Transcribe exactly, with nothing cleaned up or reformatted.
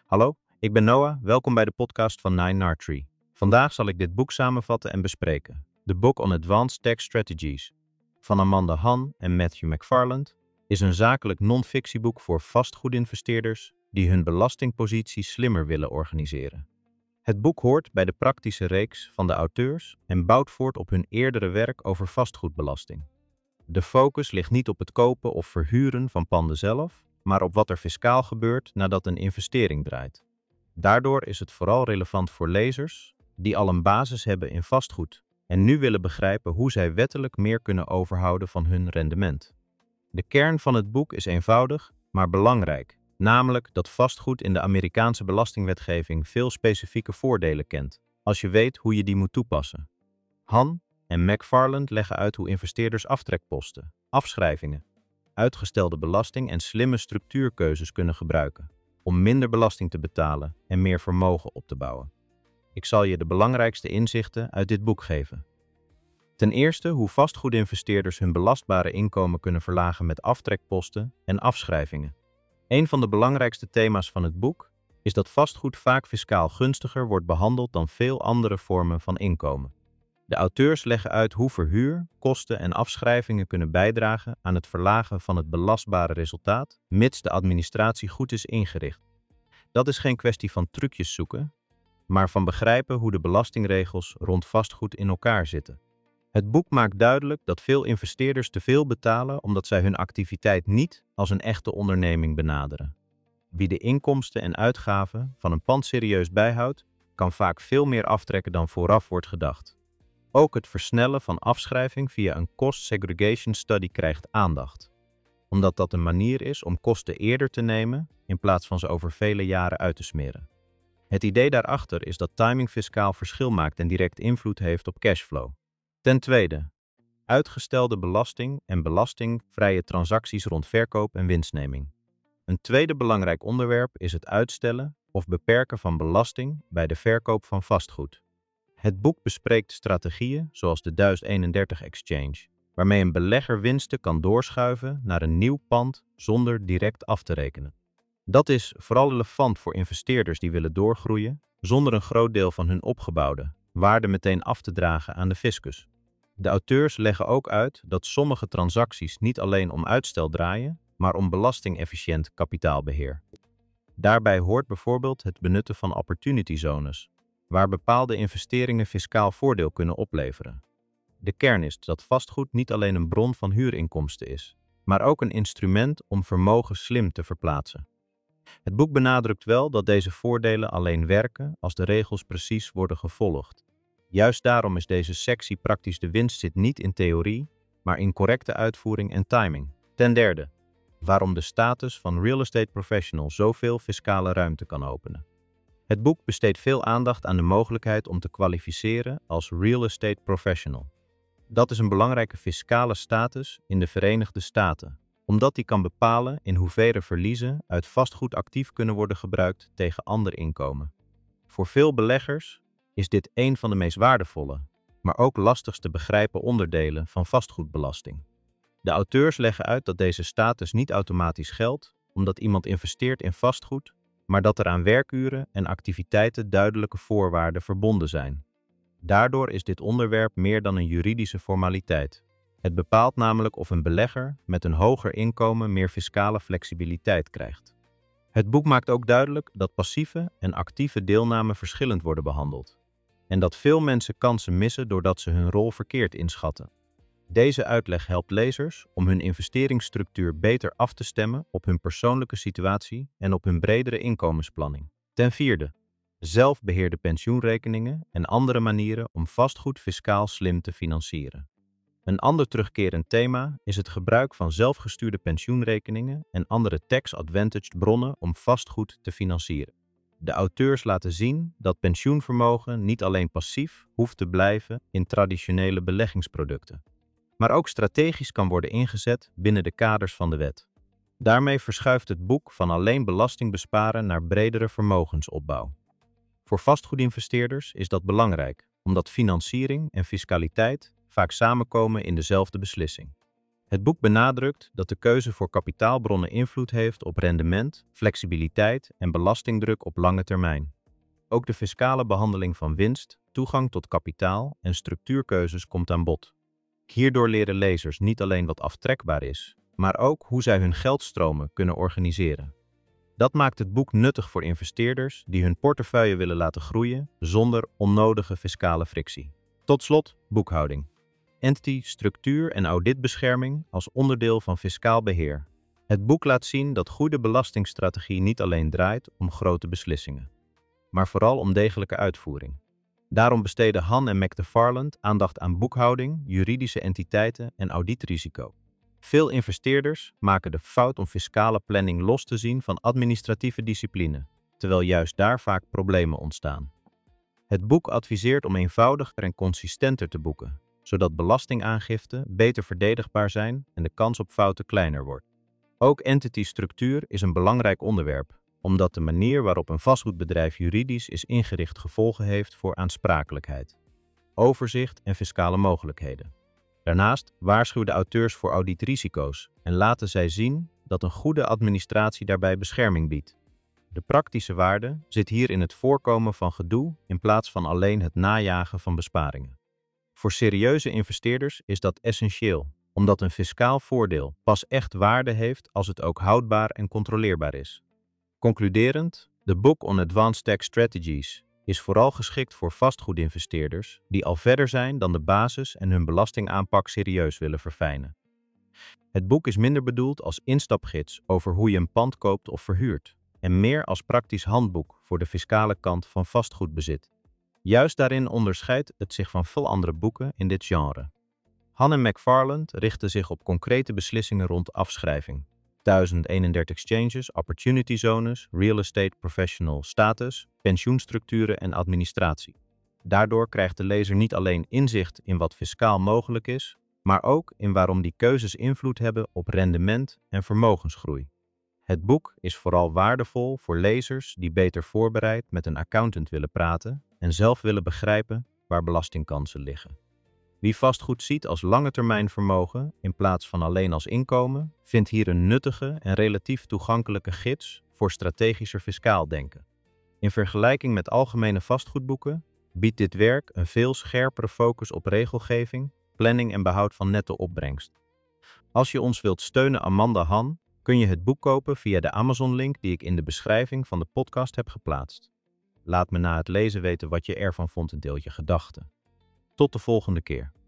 Hallo, ik ben Noah. Welkom bij de podcast van Nine Nard Tree. Vandaag zal ik dit boek samenvatten en bespreken. The Book on Advanced Tax Strategies van Amanda Han en Matthew McFarland is een zakelijk non-fictieboek voor vastgoedinvesteerders die hun belastingpositie slimmer willen organiseren. Het boek hoort bij de praktische reeks van de auteurs en bouwt voort op hun eerdere werk over vastgoedbelasting. De focus ligt niet op het kopen of verhuren van panden zelf, maar op wat er fiscaal gebeurt nadat een investering draait. Daardoor is het vooral relevant voor lezers die al een basis hebben in vastgoed en nu willen begrijpen hoe zij wettelijk meer kunnen overhouden van hun rendement. De kern van het boek is eenvoudig, maar belangrijk, namelijk dat vastgoed in de Amerikaanse belastingwetgeving veel specifieke voordelen kent, als je weet hoe je die moet toepassen. Han en McFarland leggen uit hoe investeerders aftrekposten, afschrijvingen, uitgestelde belasting en slimme structuurkeuzes kunnen gebruiken om minder belasting te betalen en meer vermogen op te bouwen. Ik zal je de belangrijkste inzichten uit dit boek geven. Ten eerste hoe vastgoedinvesteerders hun belastbare inkomen kunnen verlagen met aftrekposten en afschrijvingen. Een van de belangrijkste thema's van het boek is dat vastgoed vaak fiscaal gunstiger wordt behandeld dan veel andere vormen van inkomen. De auteurs leggen uit hoe verhuur, kosten en afschrijvingen kunnen bijdragen aan het verlagen van het belastbare resultaat, mits de administratie goed is ingericht. Dat is geen kwestie van trucjes zoeken, maar van begrijpen hoe de belastingregels rond vastgoed in elkaar zitten. Het boek maakt duidelijk dat veel investeerders te veel betalen omdat zij hun activiteit niet als een echte onderneming benaderen. Wie de inkomsten en uitgaven van een pand serieus bijhoudt, kan vaak veel meer aftrekken dan vooraf wordt gedacht. Ook het versnellen van afschrijving via een cost segregation study krijgt aandacht, omdat dat een manier is om kosten eerder te nemen in plaats van ze over vele jaren uit te smeren. Het idee daarachter is dat timing fiscaal verschil maakt en direct invloed heeft op cashflow. Ten tweede, uitgestelde belasting en belastingvrije transacties rond verkoop en winstneming. Een tweede belangrijk onderwerp is het uitstellen of beperken van belasting bij de verkoop van vastgoed. Het boek bespreekt strategieën zoals de duizend eenendertig Exchange, waarmee een belegger winsten kan doorschuiven naar een nieuw pand zonder direct af te rekenen. Dat is vooral relevant voor investeerders die willen doorgroeien, zonder een groot deel van hun opgebouwde waarde meteen af te dragen aan de fiscus. De auteurs leggen ook uit dat sommige transacties niet alleen om uitstel draaien, maar om belastingefficiënt kapitaalbeheer. Daarbij hoort bijvoorbeeld het benutten van opportunity zones, waar bepaalde investeringen fiscaal voordeel kunnen opleveren. De kern is dat vastgoed niet alleen een bron van huurinkomsten is, maar ook een instrument om vermogen slim te verplaatsen. Het boek benadrukt wel dat deze voordelen alleen werken als de regels precies worden gevolgd. Juist daarom is deze sectie praktisch de winst zit niet in theorie, maar in correcte uitvoering en timing. Ten derde, waarom de status van real estate professional zoveel fiscale ruimte kan openen. Het boek besteedt veel aandacht aan de mogelijkheid om te kwalificeren als real estate professional. Dat is een belangrijke fiscale status in de Verenigde Staten, omdat die kan bepalen in hoeverre verliezen uit vastgoed actief kunnen worden gebruikt tegen ander inkomen. Voor veel beleggers is dit een van de meest waardevolle, maar ook lastigst te begrijpen onderdelen van vastgoedbelasting. De auteurs leggen uit dat deze status niet automatisch geldt, omdat iemand investeert in vastgoed, maar dat er aan werkuren en activiteiten duidelijke voorwaarden verbonden zijn. Daardoor is dit onderwerp meer dan een juridische formaliteit. Het bepaalt namelijk of een belegger met een hoger inkomen meer fiscale flexibiliteit krijgt. Het boek maakt ook duidelijk dat passieve en actieve deelname verschillend worden behandeld, en dat veel mensen kansen missen doordat ze hun rol verkeerd inschatten. Deze uitleg helpt lezers om hun investeringsstructuur beter af te stemmen op hun persoonlijke situatie en op hun bredere inkomensplanning. Ten vierde, zelfbeheerde pensioenrekeningen en andere manieren om vastgoed fiscaal slim te financieren. Een ander terugkerend thema is het gebruik van zelfgestuurde pensioenrekeningen en andere tax-advantaged bronnen om vastgoed te financieren. De auteurs laten zien dat pensioenvermogen niet alleen passief hoeft te blijven in traditionele beleggingsproducten, maar ook strategisch kan worden ingezet binnen de kaders van de wet. Daarmee verschuift het boek van alleen belasting besparen naar bredere vermogensopbouw. Voor vastgoedinvesteerders is dat belangrijk, omdat financiering en fiscaliteit vaak samenkomen in dezelfde beslissing. Het boek benadrukt dat de keuze voor kapitaalbronnen invloed heeft op rendement, flexibiliteit en belastingdruk op lange termijn. Ook de fiscale behandeling van winst, toegang tot kapitaal en structuurkeuzes komt aan bod. Hierdoor leren lezers niet alleen wat aftrekbaar is, maar ook hoe zij hun geldstromen kunnen organiseren. Dat maakt het boek nuttig voor investeerders die hun portefeuille willen laten groeien zonder onnodige fiscale frictie. Tot slot, boekhouding. Entity, structuur en auditbescherming als onderdeel van fiscaal beheer. Het boek laat zien dat goede belastingstrategie niet alleen draait om grote beslissingen, maar vooral om degelijke uitvoering. Daarom besteden Han en McFarland aandacht aan boekhouding, juridische entiteiten en auditrisico. Veel investeerders maken de fout om fiscale planning los te zien van administratieve discipline, terwijl juist daar vaak problemen ontstaan. Het boek adviseert om eenvoudiger en consistenter te boeken, zodat belastingaangiften beter verdedigbaar zijn en de kans op fouten kleiner wordt. Ook entity-structuur is een belangrijk onderwerp, omdat de manier waarop een vastgoedbedrijf juridisch is ingericht gevolgen heeft voor aansprakelijkheid, overzicht en fiscale mogelijkheden. Daarnaast waarschuwen de auteurs voor auditrisico's en laten zij zien dat een goede administratie daarbij bescherming biedt. De praktische waarde zit hier in het voorkomen van gedoe in plaats van alleen het najagen van besparingen. Voor serieuze investeerders is dat essentieel, omdat een fiscaal voordeel pas echt waarde heeft als het ook houdbaar en controleerbaar is. Concluderend, de Book on Advanced Tax Strategies is vooral geschikt voor vastgoedinvesteerders die al verder zijn dan de basis en hun belastingaanpak serieus willen verfijnen. Het boek is minder bedoeld als instapgids over hoe je een pand koopt of verhuurt, en meer als praktisch handboek voor de fiscale kant van vastgoedbezit. Juist daarin onderscheidt het zich van veel andere boeken in dit genre. Han en McFarland richten zich op concrete beslissingen rond afschrijving, duizend eenendertig exchanges, opportunity zones, real estate professional status, pensioenstructuren en administratie. Daardoor krijgt de lezer niet alleen inzicht in wat fiscaal mogelijk is, maar ook in waarom die keuzes invloed hebben op rendement en vermogensgroei. Het boek is vooral waardevol voor lezers die beter voorbereid met een accountant willen praten en zelf willen begrijpen waar belastingkansen liggen. Wie vastgoed ziet als lange termijn vermogen in plaats van alleen als inkomen, vindt hier een nuttige en relatief toegankelijke gids voor strategischer fiscaal denken. In vergelijking met algemene vastgoedboeken biedt dit werk een veel scherpere focus op regelgeving, planning en behoud van netto opbrengst. Als je ons wilt steunen, Amanda Han, kun je het boek kopen via de Amazon-link die ik in de beschrijving van de podcast heb geplaatst. Laat me na het lezen weten wat je ervan vond en deel je gedachten. Tot de volgende keer.